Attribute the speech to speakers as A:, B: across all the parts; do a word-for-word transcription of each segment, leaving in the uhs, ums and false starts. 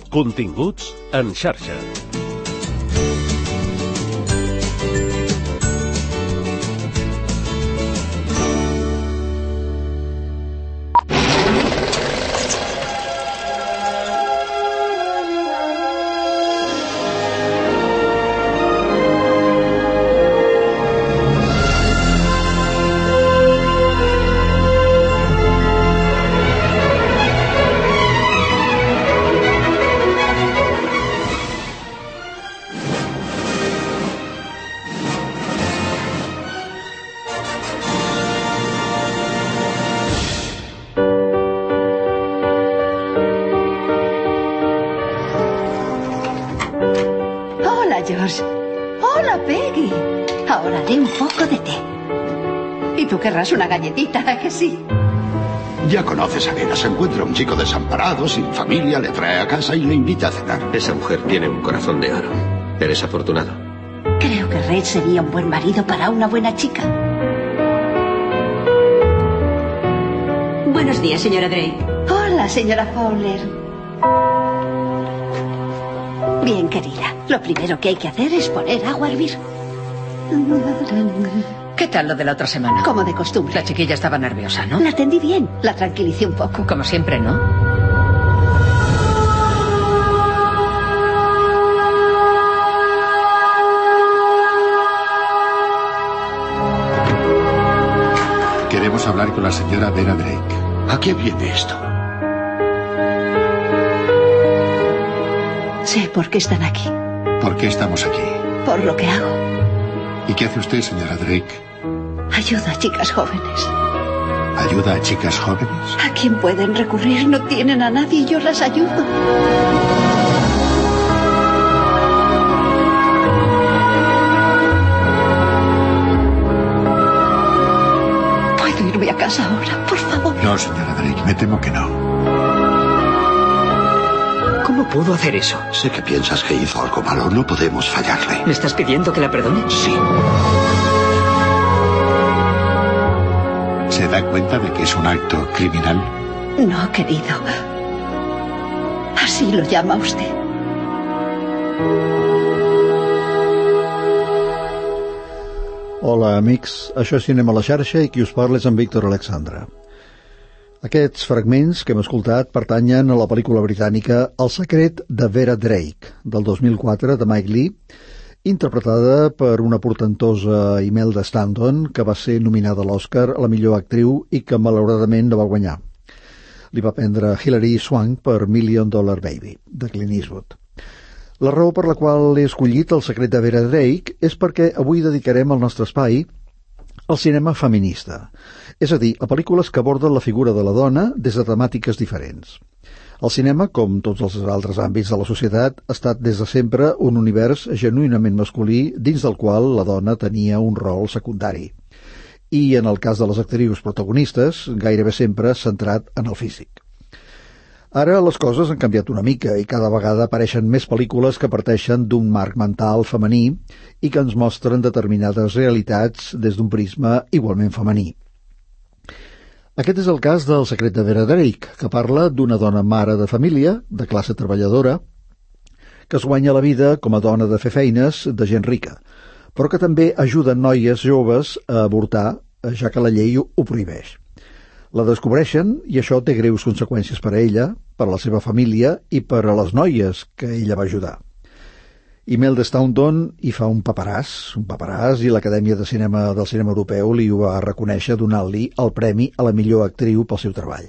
A: Continguts en xarxa.
B: George. Hola, Peggy. Ahora haré un poco de té. Y tú querrás una galletita, ¿a que sí?
C: Ya conoces a Vera. Se encuentra un chico desamparado, sin familia, le trae a casa y le invita a cenar.
D: Esa mujer tiene un corazón de oro. Eres afortunado.
B: Creo que Ray sería un buen marido para una buena chica.
E: Buenos días, señora Drake.
B: Hola, señora Fowler. Bien, querida. Lo primero que hay que hacer es poner agua a hervir.
E: ¿Qué tal lo de la otra semana?
B: Como de costumbre.
E: La chiquilla estaba nerviosa, ¿no?
B: La atendí bien. La tranquilicé un poco.
E: Como siempre, ¿no?
F: Queremos hablar con la señora Vera Drake.
C: ¿A qué viene esto?
B: Sé por qué están aquí.
F: ¿Por qué estamos aquí?
B: Por lo que hago.
F: ¿Y qué hace usted, señora Drake?
B: Ayuda a chicas jóvenes.
F: ¿Ayuda a chicas jóvenes?
B: ¿A quién pueden recurrir? No tienen a nadie y yo las ayudo. ¿Puedo irme a casa ahora, por favor?
F: No, señora Drake, me temo que no.
E: ¿Cómo pudo hacer eso?
C: Sé que piensas que hizo algo malo. No podemos fallarle.
E: ¿Me estás pidiendo que la perdone?
C: Sí.
F: ¿Se da cuenta de que es un acto criminal?
B: No, querido. Así lo llama usted.
G: Hola, amics. Això és Cinema a la xarxa i qui us parla és en Víctor Alexandre. Aquests fragments que hem escoltat pertanyen a la pel·lícula britànica El secret de Vera Drake, del dos mil quatre, de Mike Leigh, interpretada per una portentosa Imelda Stanton, que va ser nominada a l'Oscar a la millor actriu i que malauradament no va guanyar. Li va prendre Hilary Swank per Million Dollar Baby, de Clint Eastwood. La raó per la qual he escollit El secret de Vera Drake és perquè avui dedicarem el nostre espai al cinema feminista, és a dir, a pel·lícules que aborden la figura de la dona des de temàtiques diferents. El cinema, com tots els altres àmbits de la societat, ha estat des de sempre un univers genuïnament masculí dins del qual la dona tenia un rol secundari. I, en el cas de les actrius protagonistes, gairebé sempre centrat en el físic. Ara les coses han canviat una mica i cada vegada apareixen més pel·lícules que parteixen d'un marc mental femení i que ens mostren determinades realitats des d'un prisma igualment femení. Aquest és el cas del secret de Vera Drake, que parla d'una dona mare de família, de classe treballadora, que es guanya la vida com a dona de fer feines de gent rica, però que també ajuda noies joves a avortar, ja que la llei ho prohibeix. La descobreixen i això té greus conseqüències per a ella, per a la seva família i per a les noies que ella va ajudar. Imelda Staunton hi fa un paperàs, un paperàs i l'Acadèmia de Cinema del Cinema Europeu li ho va reconèixer donant-li el premi a la millor actriu pel seu treball.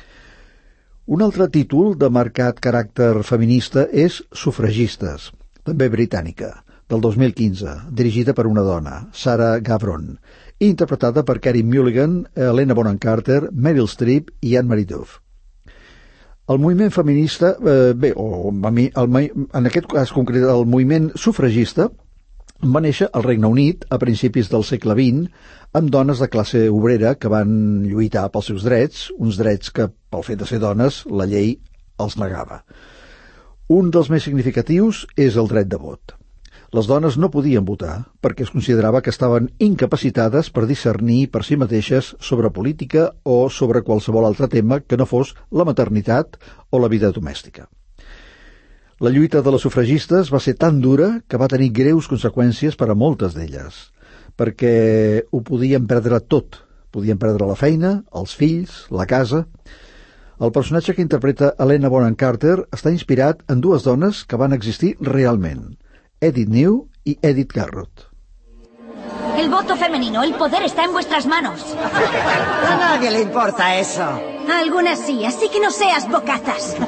G: Un altre títol de marcat caràcter feminista és Sufragistes, també britànica, del dos mil quinze, dirigida per una dona, Sarah Gavron, i interpretada per Carey Mulligan, Helena Bonham Carter, Meryl Streep i Anne-Marie Duff. El moviment feminista, eh, bé, o el, en aquest cas concret el moviment sufragista, va néixer al Regne Unit a principis del segle vint amb dones de classe obrera que van lluitar pels seus drets, uns drets que, pel fet de ser dones, la llei els negava. Un dels més significatius és el dret de vot. Les dones no podien votar perquè es considerava que estaven incapacitades per discernir per si mateixes sobre política o sobre qualsevol altre tema que no fos la maternitat o la vida domèstica. La lluita de les sufragistes va ser tan dura que va tenir greus conseqüències per a moltes d'elles, perquè ho podien perdre tot. Podien perdre la feina, els fills, la casa. El personatge que interpreta Helena Bonham Carter està inspirat en dues dones que van existir realment, Edith New y Edith Garrott.
H: El voto femenino, el poder está en vuestras manos.
I: A nadie le importa eso.
H: A algunas sí, así que no seas bocazas.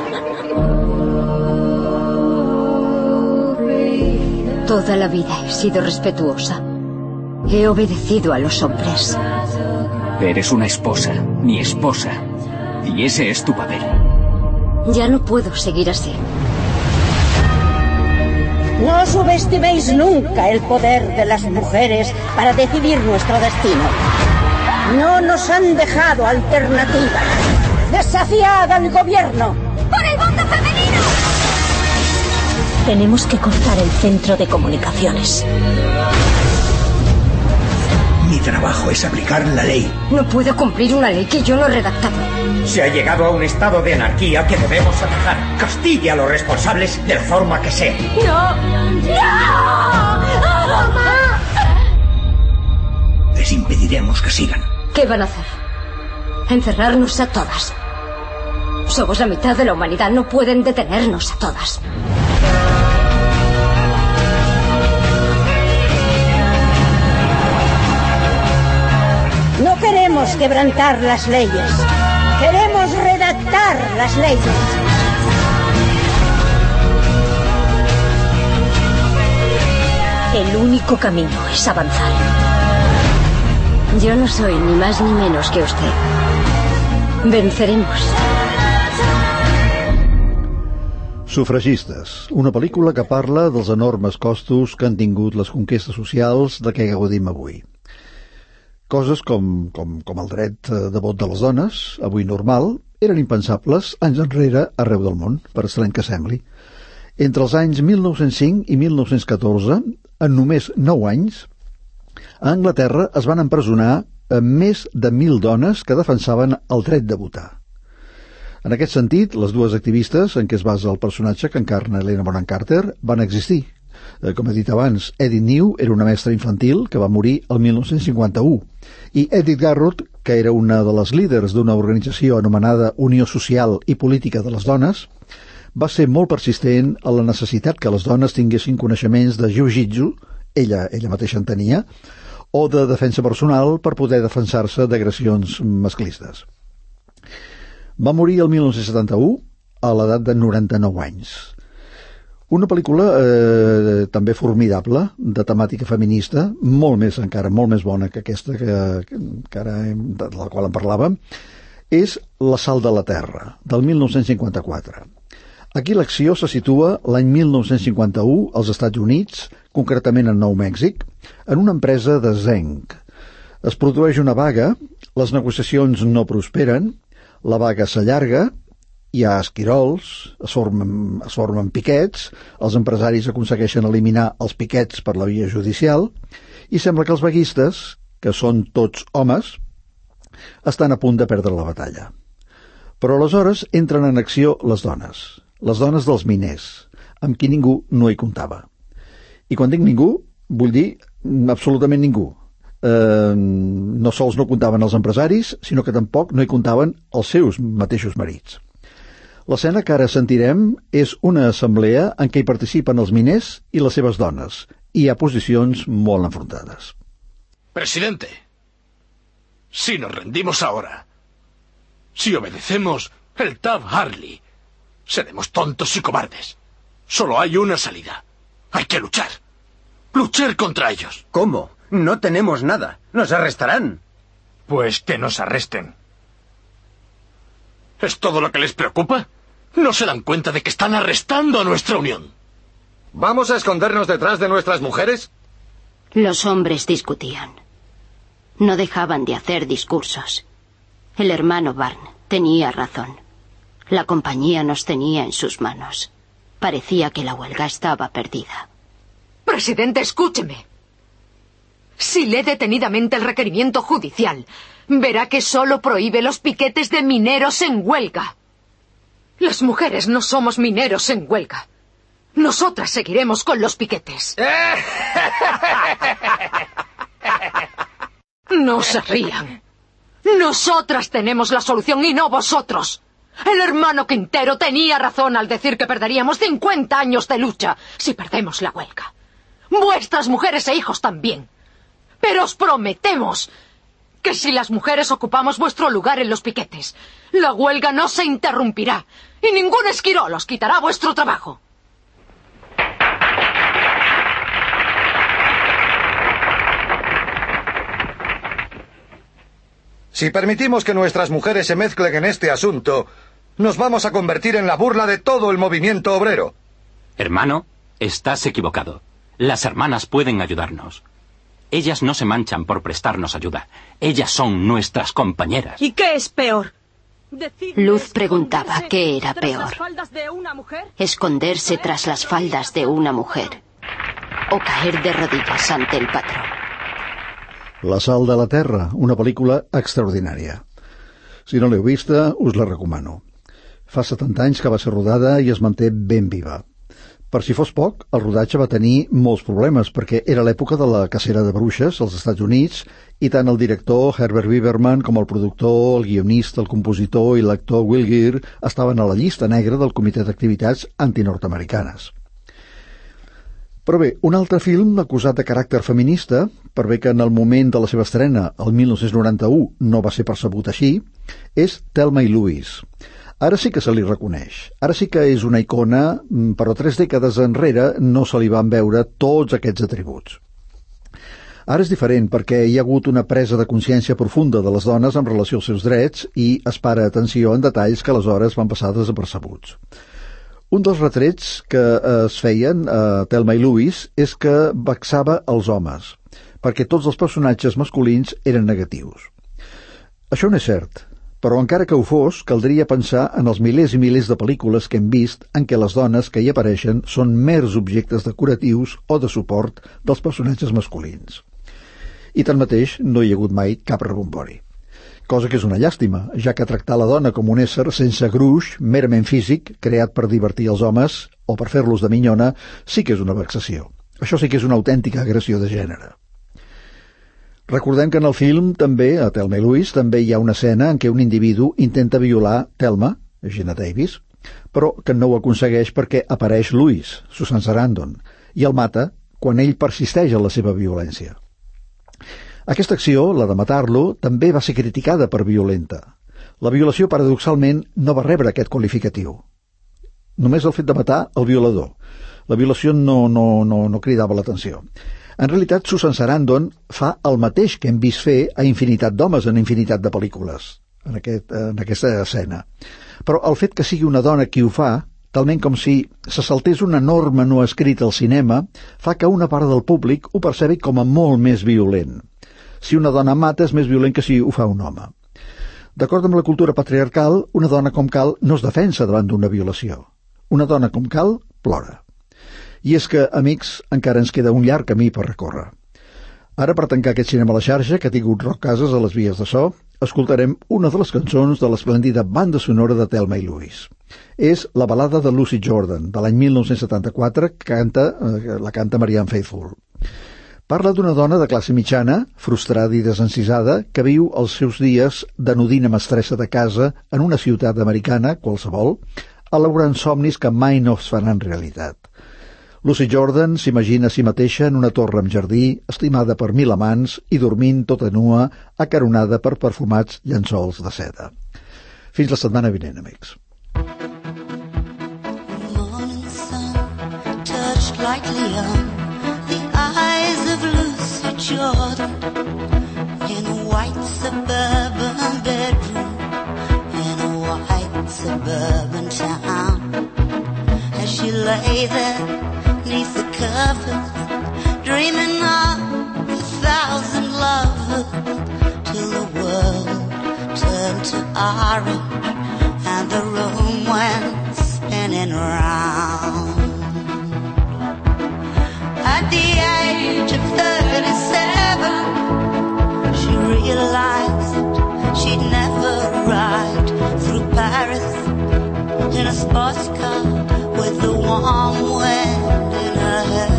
J: Toda la vida he sido respetuosa. He obedecido a los hombres.
K: Eres una esposa, mi esposa. Y ese es tu papel.
J: Ya no puedo seguir así.
L: No subestiméis nunca el poder de las mujeres para decidir nuestro destino. No nos han dejado alternativa. ¡Desafiad al gobierno!
H: ¡Por el voto femenino!
L: Tenemos que cortar el centro de comunicaciones.
M: Mi trabajo es aplicar la ley.
J: No puedo cumplir una ley que yo no he redactado.
M: Se ha llegado a un estado de anarquía que debemos atajar. Castigue a los responsables de la forma que sea.
H: ¡No! ¡No! ¡Mamá!
M: Les impediremos que sigan.
J: ¿Qué van a hacer? Encerrarnos a todas. Somos la mitad de la humanidad. No pueden detenernos a todas.
L: No queremos quebrantar las leyes. Queremos redactar las leyes. El único camino es avanzar.
J: Yo no soy ni más ni menos que usted. Venceremos.
G: Sufragistes, una pel·lícula que parla dels enormes costos que han tingut les conquestes socials de què gaudim avui. Coses com, com, com el dret de vot de les dones, avui normal, eren impensables anys enrere arreu del món, per estrany que sembli. Entre els anys mil nou-cents cinc i mil nou-cents catorze, en només nou anys, a Anglaterra es van empresonar més de mil dones que defensaven el dret de votar. En aquest sentit, les dues activistes en què es basa el personatge que encarna Helena Bonham Carter van existir. Com he dit abans, Edith New era una mestra infantil que va morir el mil nou-cents cinquanta-u i Edith Garrott, que era una de les líders d'una organització anomenada Unió Social i Política de les Dones, va ser molt persistent en la necessitat que les dones tinguessin coneixements de jiu-jitsu, ella, ella mateixa en tenia, o de defensa personal per poder defensar-se d'agressions masclistes. Va morir el mil nou-cents setanta-u a l'edat de noranta-nou anys. Una pel·lícula eh, també formidable, de temàtica feminista, molt més encara, molt més bona que aquesta que, que ara, de la qual en parlàvem, és L'assalt de la Terra, del mil nou-cents cinquanta-quatre. Aquí l'acció se situa l'any mil nou-cents cinquanta-u als Estats Units, concretament a Nou Mèxic, en una empresa de zinc. Es produeix una vaga, les negociacions no prosperen, la vaga s'allarga, hi ha esquirols, es formen, es formen piquets, els empresaris aconsegueixen eliminar els piquets per la via judicial i sembla que els vaguistes, que són tots homes, estan a punt de perdre la batalla. Però aleshores entren en acció les dones, les dones dels miners, amb qui ningú no hi comptava. I quan dic ningú, vull dir absolutament ningú. Eh, no sols no comptaven els empresaris, sinó que tampoc no hi comptaven els seus mateixos marits. L'escena que ara sentirem és una assemblea en què hi participen els miners i les seves dones, i hi ha posicions molt enfrontades.
A: Presidente, si nos rendimos ahora, si obedecemos el Taft Hartley, seremos tontos y cobardes. Solo hay una salida. Hay que luchar. Luchar contra ellos.
M: ¿Cómo? No tenemos nada. Nos arrestarán.
A: Pues que nos arresten. ¿Es todo lo que les preocupa? ¿No se dan cuenta de que están arrestando a nuestra unión?
D: ¿Vamos a escondernos detrás de nuestras mujeres?
J: Los hombres discutían. No dejaban de hacer discursos. El hermano Barn tenía razón. La compañía nos tenía en sus manos. Parecía que la huelga estaba perdida.
N: Presidente, escúcheme. Si lee detenidamente el requerimiento judicial, verá que solo prohíbe los piquetes de mineros en huelga. Las mujeres no somos mineros en huelga. Nosotras seguiremos con los piquetes. No se rían. Nosotras tenemos la solución y no vosotros. El hermano Quintero tenía razón al decir que perderíamos cincuenta años de lucha si perdemos la huelga. Vuestras mujeres e hijos también. Pero os prometemos que si las mujeres ocupamos vuestro lugar en los piquetes, la huelga no se interrumpirá y ningún esquirol os quitará vuestro trabajo.
D: Si permitimos que nuestras mujeres se mezclen en este asunto, nos vamos a convertir en la burla de todo el movimiento obrero.
O: Hermano, estás equivocado. Las hermanas pueden ayudarnos. Ellas no se manchan por prestarnos ayuda. Ellas son nuestras compañeras.
P: ¿Y qué es peor?
J: Luz preguntaba qué era peor. ¿Esconderse tras las faldas de una mujer o caer de rodillas ante el patrón?
G: La sal de la terra, una pel·lícula extraordinària. Si no l'heu vista, us la recomano. Fa setanta anys que va ser rodada i es manté ben viva. Per si fos poc, el rodatge va tenir molts problemes, perquè era l'època de la cacera de bruixes als Estats Units i tant el director Herbert Biberman com el productor, el guionista, el compositor i l'actor Will Geer estaven a la llista negra del Comitè d'Activitats Antinord-Americanes. Però bé, un altre film acusat de caràcter feminista, per bé que en el moment de la seva estrena, el mil nou-cents noranta-u, no va ser percebut així, és Thelma i Louise. Ara sí que se li reconeix. Ara sí que és una icona, però tres dècades enrere no se li van veure tots aquests atributs. Ara és diferent perquè hi ha hagut una presa de consciència profunda de les dones en relació als seus drets i es para atenció en detalls que aleshores van passar desapercebuts. Un dels retrets que es feien a Thelma i Louise és que vexava els homes, perquè tots els personatges masculins eren negatius. Això no és cert, però encara que ho fos, caldria pensar en els milers i milers de pel·lícules que hem vist en què les dones que hi apareixen són mers objectes decoratius o de suport dels personatges masculins. I tanmateix no hi ha hagut mai cap rebombori. Cosa que és una llàstima, ja que tractar la dona com un ésser sense gruix, merament físic, creat per divertir els homes o per fer-los de minyona, sí que és una vexació. Això sí que és una autèntica agressió de gènere. Recordem que en el film també, a Thelma i Louise, també hi ha una escena en què un individu intenta violar Thelma, Geena Davis, però que no ho aconsegueix perquè apareix Louise, Susan Sarandon, i el mata quan ell persisteix en la seva violència. Aquesta acció, la de matar-lo, també va ser criticada per violenta. La violació, paradoxalment, no va rebre aquest qualificatiu. Només el fet de matar el violador. La violació no, no, no, no cridava l'atenció. En realitat, Susan Sarandon fa el mateix que hem vist fer a infinitat d'homes en infinitat de pel·lícules, en, aquest, en aquesta escena. Però el fet que sigui una dona qui ho fa, talment com si se saltés una norma no escrita al cinema, fa que una part del públic ho percebi com a molt més violent. Si una dona mata és més violent que si ho fa un home. D'acord amb la cultura patriarcal, una dona com cal no es defensa davant d'una violació. Una dona com cal plora. I és que, amics, encara ens queda un llarg camí per recórrer. Ara, per tancar aquest cinema a la xarxa, que ha tingut Roc Casas a les vies de so, escoltarem una de les cançons de l'esplèndida banda sonora de Thelma i Louise. És la balada de Lucy Jordan, de l'any mil nou-cents setanta-quatre, que canta, eh, la canta Marianne Faithfull. Parla d'una dona de classe mitjana, frustrada i desencisada, que viu els seus dies denodina mestressa de casa en una ciutat americana, qualsevol, elaborant somnis que mai no es faran realitat. Lucy Jordan s'imagina a si mateixa en una torre amb jardí, estimada per mil amants i dormint tota nua, acaronada per perfumats llençols de seda. Fins la setmana vinent, amics.
Q: Morning sun touched lightly on the eyes of Lucy Jordan in a white suburban bedroom in a white suburban town. As she lay there beneath the covers, dreaming of a thousand lovers, till the world turned to orange and the room went spinning round. At the age of thirty-seven, she realized she'd never ride through Paris in a sports car with the warm wind in her hair.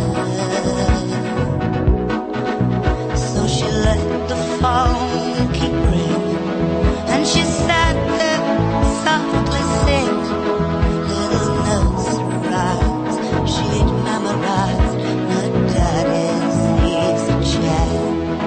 Q: So she let the phone keep ringing, and she sat there softly singing little nursery rhymes she'd memorized in her daddy's easy chair.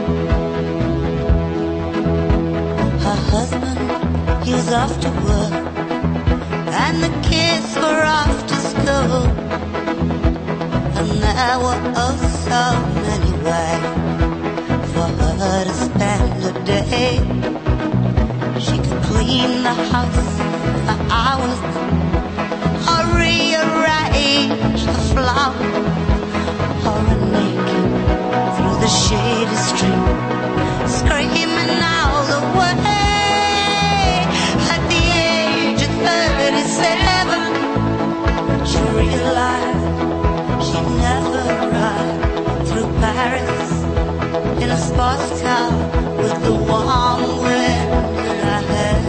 Q: Her husband, he was off to work, and the kids were off to school, and there were oh so many ways for her to spend a day. She could clean the house for hours, or rearrange the flowers, or run naked through the shady street, screaming all the way. At the age of thirty-seven, she realized she'd never ride through Paris in a sports car with the warm wind in her hair.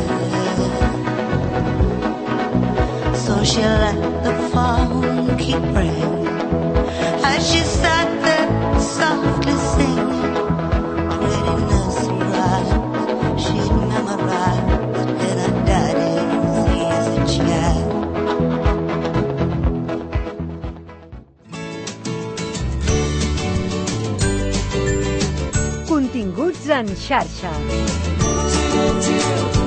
Q: So she let the phone keep ringing as she sat there softly singing pretty nursery rhymes she'd memorized in her daddy's easy chair.
P: Continguts en xarxa.